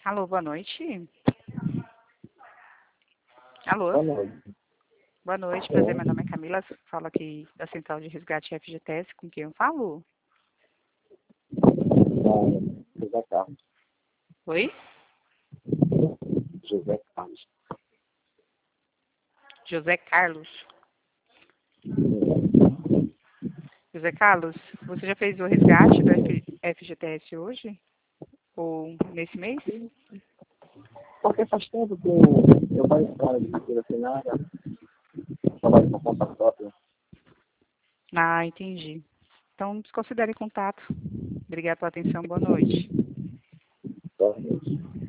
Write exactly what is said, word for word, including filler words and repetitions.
Alô, boa noite. Alô, Boa noite. boa noite, prazer, meu nome é Camila, falo aqui da Central de Resgate F G T S, com quem eu falo? Ah, José Carlos. Oi? José Carlos. José Carlos. José Carlos, você já fez o resgate do F- FGTS hoje? Ou nesse mês? Porque faz tempo que eu, eu faço história de cultura afinada, trabalho com conta própria. Ah, entendi. Então, desconsidere contato. Obrigada pela atenção, boa noite. Só isso.